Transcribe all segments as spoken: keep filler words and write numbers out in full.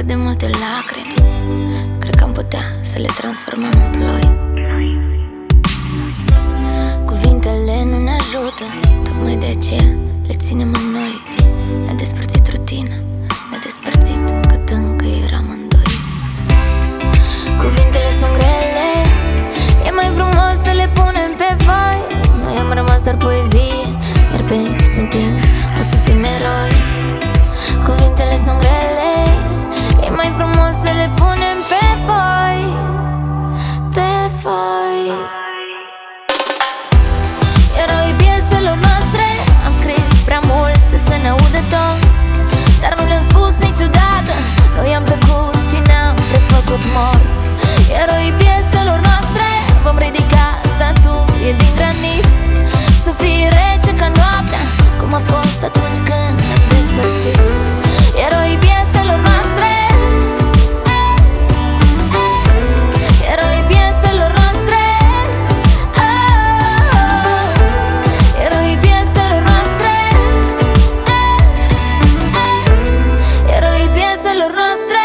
de multe lacrimi, cred că am putea să le transformăm în ploi. Cuvintele nu ne ajută, tocmai de aceea le ținem în noi. Ne-a despărțit rutina, ne-a despărțit cât încă eram în doi. Cuvintele sunt grele, e mai frumos să le punem pe foi. Noi am rămas doar poezie, iar peste un timp o să fim eroi. Cuvintele sunt grele, e mai frumos să le punem pe foi, pe foi. Eroi pieselor noastre, am scris prea multe să ne audă toți, dar nu le-am spus niciodată. Noi am tăcut și ne-am prefăcut morți. Eroi pieselor noastre, vom ridica statuie din granit, să fie rece ca noaptea, cum a fost atunci când ne-am despărțit. Eroi pieselor noastre, eroi pieselor noastre, oh, eroi pieselor noastre, eroi pieselor noastre,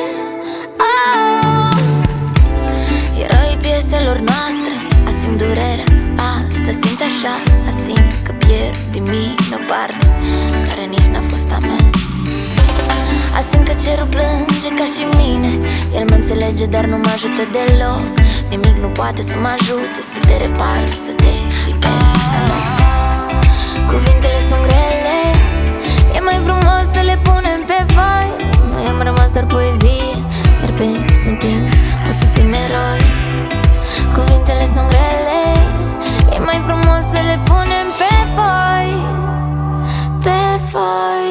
oh, eroi pieselor noastre. Asimt durerea, asta simt așa, asimt că pierd din mine o parte care nici n-a fost a mea. Asimt că cerul plânge ca și mine, el mă înțelege, dar nu mă ajută deloc. Nimic nu poate să mă ajute să te repar, să te lipesc. Cuvintele sunt grele, e mai frumos să le punem pe foi. Noi am rămas doar poezie, iar peste un timp o să fim eroi. Cuvintele sunt grele, e mai frumos să le punem pe foi, pe foi.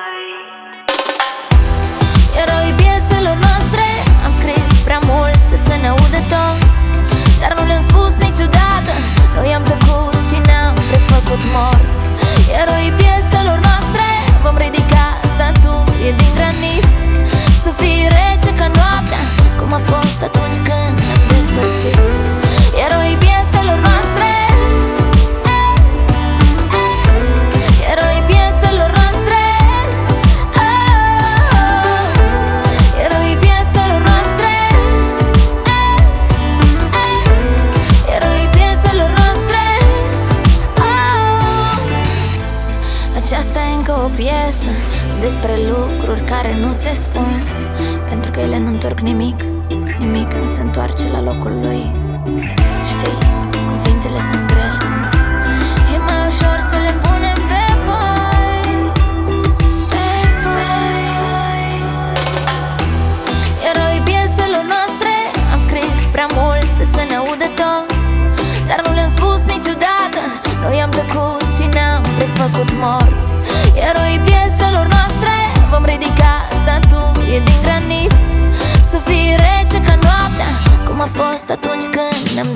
Eroi pieselor noastre, am scris prea multe să ne audă toți, dar nu le-am spus niciodată. Noi am tăcut și ne-am prefăcut morți. Eroi pieselor noastre, vom ridica statuie din granit, să fie rece ca noaptea, cum a fost atunci când ne-am despărțit. Eroi pieselor noastre, eroi pieselor noastre, oh, eroi pieselor noastre, eroi pieselor noastre, oh. Aceasta e încă o piesă despre lucruri care nu se spun, pentru că ele nu întorc nimic, nimic nu se întoarce la locul lui. Știi, cuvintele sunt grele, e mai ușor să le punem pe foi, pe foi. Eroi pieselor noastre, am scris prea multe să ne audă toți, dar nu le-am spus niciodată. Noi am tăcut și ne-am prefăcut morți. Eroi pieselor noastre, vom ridica statuie din granit, să fie rece ca noaptea, cum a fost atunci când ne-am